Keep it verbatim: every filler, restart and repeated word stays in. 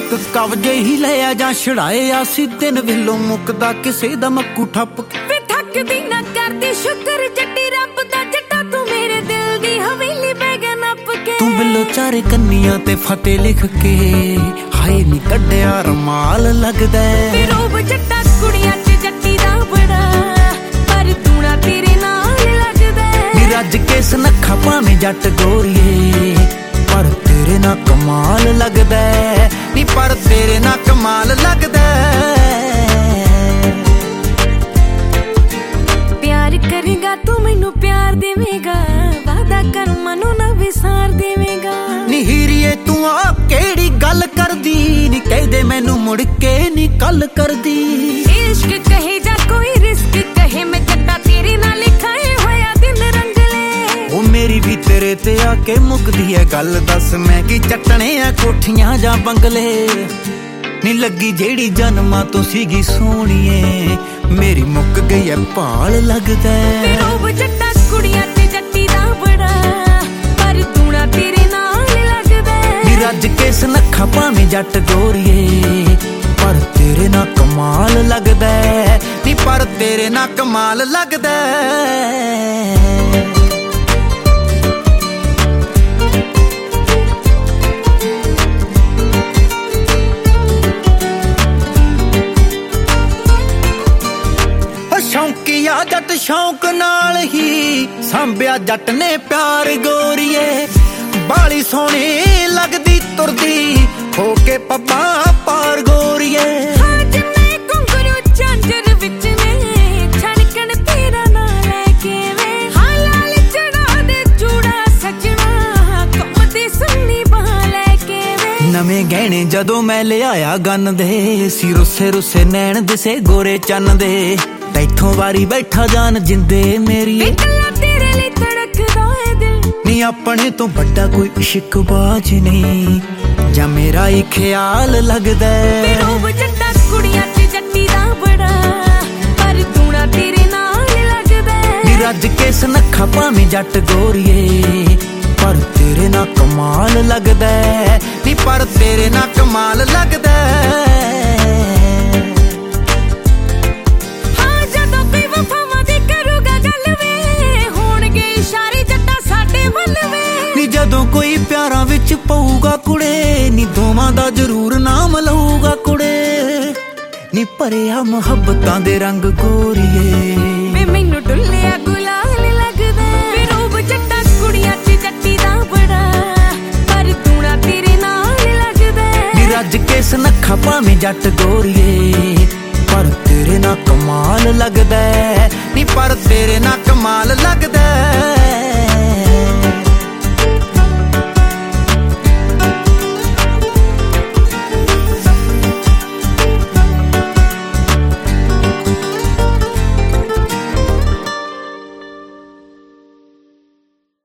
ਇੱਕ ਕਵਜੇ ਹੀ ਲਿਆ ਜਾਂ ਛੜਾਏ ਆ ਸੀ ਦਿਨ ਵੇਲੋਂ ਮੁੱਕਦਾ ਕਿਸੇ ਦਾ ਮੱਕੂ ਠੱਪ ਵੇ ਥੱਕਦੀ ਨਾ ਕਰਦੀ ਸ਼ੁਕਰ ਜੱਟੀ ਰੱਬ ਦਾ ਜੱਟਾ ਤੂੰ ਮੇਰੇ ਦਿਲ ਦੀ ਹਵੇਲੀ ਬੈਗਾ ਨੱਪ ਕੇ ਤੂੰ ਬਿੱਲੋ ਚਾਰੇ ਕੰਨੀਆਂ ਤੇ ਫਤਿਹ ਲਿਖ ਕੇ ਹਾਏ ਨੀ ਕੱਢਿਆ ਰਮਾਲ ਲੱਗਦਾ ਵੇ ਰੋਬ ਜੱਟਾ ਕੁੜੀਆਂ ਚ ਜੱਟੀ ਦਾ ਬੜਾ ਪਰ ਤੂੰ ਨਾ ਤੇਰੇ ਨਾਲ ਲੱਗਦਾ ਨੀ ਰੱਜ ਕੇ ਸੁਨੱਖਾ ਭਾਵੇਂ ਜੱਟ ਗੋਰੀਏ ਪਰ ਤੇਰੇ ਨਾਲ ਕਮਾਲ ਲੱਗਦਾ ਨੀ ਪਰ ਤੇਰੇ ਨਾਲ ਕਮਾਲ ਲੱਗਦਾ ਪਿਆਰ ਕਰੇਗਾ ਤੂੰ ਮੈਨੂੰ ਪਿਆਰ ਦੇਵੇਂਗਾ ਵਾਦਾ ਕਰ ਮਨੋਂ ਨਾ ਵਿਸਾਰ ਦੇਵੇਂਗਾ ਨੀ ਹੀਰੀਏ ਤੂੰ ਆ ਕਿਹੜੀ ਗੱਲ ਕਰਦੀ ਨੀ ਕਹਿਦੇ ਮੈਨੂੰ ਮੁੜ ਕੇ ਨੀ ਕੱਲ ਕਰਦੀ ਇਸ਼ਕ ਕਹੇ ਜਾਂ ਕੋਈ ਰਿਸਕ ਕਹੇ ਮੈਂ ਜੱਟਾ ਤੇਰੇ ਨਾਲ ਲਿਖਾਏ ਹੋਇਆ ਦਿਨ ਰੰਗਲੇ ਉਹ ਮੇਰੀ ਵੀ ਤੇਰੇ ਤੇ ਆ ਕੇ ਮੁੱਕਦੀ ਐ ਗੱਲ ਦੱਸ ਮੈਂ ਕੀ ਚੱਟਣੇ ਆ ਕੋਠੀਆਂ ਜਾਂ ਬੰਗਲੇ ਨੀ ਲੱਗੀ ਜਿਹੜੀ ਜਨਮਾਂ ਤੋਂ ਸੀਗੀ ਸੋਹਣੀਏ ਮੇਰੀ ਮੁੱਕ ਗਈ ਐ ਭਾਲ ਲੱਗਦਾ ਵੇ ਰੋਬ ਜੱਟਾ ਕੁੜੀਆਂ ਤੇ ਜੱਟੀ ਦਾ ਬੜਾ ਪਰ ਤੂੰ ਨਾ ਤੇਰੇ ਨਾਲ ਲੱਗਦਾ ਨੀ ਰੱਜ ਕੇ ਸੁਨੱਖਾ ਭਾਵੇਂ ਜੱਟ ਗੋਰੀਏ ਪਰ ਤੇਰੇ ਨਾਲ ਕਮਾਲ ਲੱਗਦਾ ਨੀ ਪਰ ਤੇਰੇ ਨਾਲ ਕਮਾਲ ਲੱਗਦਾ ਸ਼ੌਂਕੀਆ ਜੱਟ ਸ਼ੌਂਕ ਨਾਲ ਹੀ ਸਾਂਭਿਆ ਜੱਟ ਨੇ ਪਿਆਰ ਗੋਰੀਏ ਬਾਲੀ ਸੋਹਣੀ ਲੱਗਦੀ ਤੁਰਦੀ ਹੋ ਕੇ ਪੱਬਾਂ ਪਾਰ ਗੋਰੀਏ ਹਾਂ ਜਿੰਨੇ ਘੁੰਗਰੂ ਝਾਂਜਰ ਵਿੱਚ ਨੇ ਛਣਕਣ ਤੇਰਾ ਨਾਂ ਲੈ ਕੇ ਵੇ ਹਾਂ ਲਾਲ ਚੜਾ ਦੇ ਚੂੜਾ ਸਜਣਾ ਘੁੰਮਦੀ ਸੁੰਨੀ ਬਾਹ ਲੈ ਕੇ ਵੇ ਨਵੇਂ ਗਹਿਣੇ ਜਦੋਂ ਮੈਂ ਲਿਆਇਆ ਗੰਨ ਦੇ ਸੀ ਰੁੱਸੇ ਰੁੱਸੇ ਨੈਣ ਦਿਸੇ ਗੋਰੇ ਚੰਨ ਦੇ ਤੈਥੋਂ ਵਾਰੀ ਬੈਠਾ ਜਾਨ ਜਿੰਦੇ ਮੇਰੀ ਇਕੱਲਾ ਤੇਰੇ ਲਈ ਧੜਕਦਾ ਏ ਦਿਲ ਨੀ ਆਪਣੇ ਤੋਂ ਵੱਡਾ ਕੋਈ ਇਸ਼ਕ ਬਾਜ ਨਹੀਂ ਜਾਂ ਮੇਰਾ ਹੀ ਖਿਆਲ ਲੱਗਦਾ ਵੇ ਰੋਬ ਜੱਟਾ ਕੁੜੀਆਂ ਚ ਜੱਟੀ ਦਾ ਬੜਾ ਪਰ ਤੂੰ ਨਾ ਤੇਰੇ ਨਾਲ ਲੱਗਦਾ ਨੀ ਰੱਜ ਕੇ ਸੁਨੱਖਾ ਭਾਵੇਂ ਜੱਟ ਗੋਰੀਏ ਪਰ ਤੇਰੇ ਨਾਲ ਕਮਾਲ ਲੱਗਦਾ ਨੀ ਪਰ ਤੇਰੇ ਨਾਲ ਕਮਾਲ ਲੱਗਦਾ ਜਦੋਂ ਕੋਈ ਪਿਆਰਾਂ ਵਿੱਚ ਪਊਗਾ ਕੁੜੇ ਨੀ ਦੋਵਾਂ ਦਾ ਜ਼ਰੂਰ ਨਾਮ ਲਊਗਾ ਕੁੜੇ ਨੀ ਭਰਿਆ ਮੁਹੱਬਤਾਂ ਦੇ ਰੰਗ ਗੋਰੀਏ ਵੇ ਮੈਨੂੰ ਡੁੱਲਿਆ ਗੁਲਾਲ ਲੱਗਦਾ ਵੇ ਰੋਬ ਜੱਟਾ ਕੁੜੀਆਂ ਚ ਜੱਟੀ ਦਾ ਬੜਾ ਪਰ ਤੂੰ ਨਾ ਤੇਰੇ ਨਾਲ ਲੱਗਦਾ ਨੀ ਰੱਜ ਕੇ ਸੁਨੱਖਾ ਭਾਵੇਂ ਜੱਟ ਗੋਰੀਏ ਪਰ ਤੇਰੇ ਨਾਲ ਕਮਾਲ ਲੱਗਦਾ ਨੀ ਪਰ ਤੇਰੇ ਨਾਲ ਕਮਾਲ ਲੱਗਦਾ